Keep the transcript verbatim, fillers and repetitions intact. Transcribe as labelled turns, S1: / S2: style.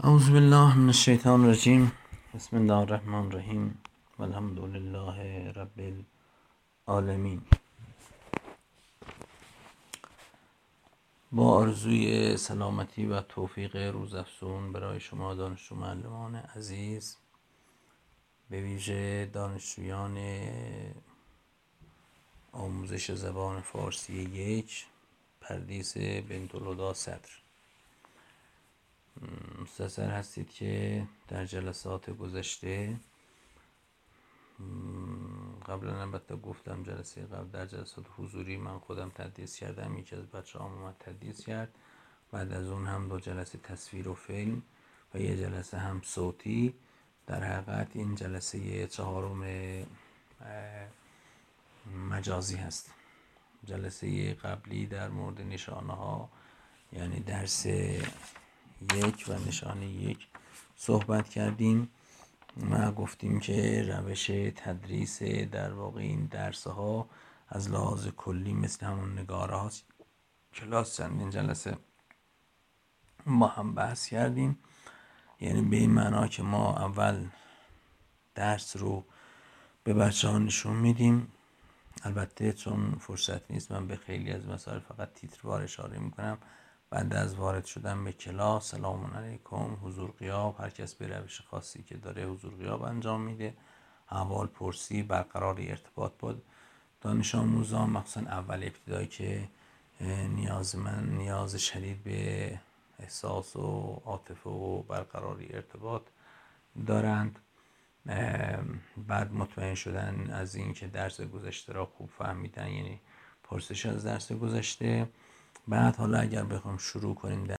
S1: اعوذ بالله من الشیطان الرجیم. بسم الله الرحمن الرحیم و الحمد لله رب العالمین. با آرزوی سلامتی و توفیق روزافزون برای شما دانشجو معلمان عزیز، به ویژه دانشجویان آموزش زبان فارسی یک پردیس بنت الهدی صدر، مستحضر هستید که در جلسات گذشته قبلا البته گفتم جلسه قبل در جلسات حضوری من خودم تدریس کردم، یکی از بچه هم اومد تدریس کرد، بعد از اون هم دو جلسه تصویر و فیلم و یه جلسه هم صوتی. در حقیقت این جلسه چهارم مجازی هست. جلسه قبلی در مورد نشانه ها، یعنی درس یک و نشانه یک صحبت کردیم و گفتیم که روش تدریس در واقع این درس ها از لحاظ کلی مثل همون نگاره هاست. کلاس چندین جلسه ما هم بحث کردیم، یعنی به این معنا که ما اول درس رو به بچه ها نشون میدیم. البته چون فرصت نیست من به خیلی از مسائل فقط تیتروار اشاره میکنم. بعد از وارد شدن به کلاس سلام علیکم، حضور غیاب، هر کس به روش خاصی که داره حضور غیاب انجام میده، احوال پرسی، برقرار ارتباط با دانش آموزان، مخصوصا اول ابتدایی که نیاز من نیاز شدید به احساس و عاطفه و برقراری ارتباط دارند. بعد مطمئن شدن از این که درس گذشته را خوب فهمیدن، یعنی پرسش از درس گذشته. بعد حالا اگر بخوام شروع کنیم در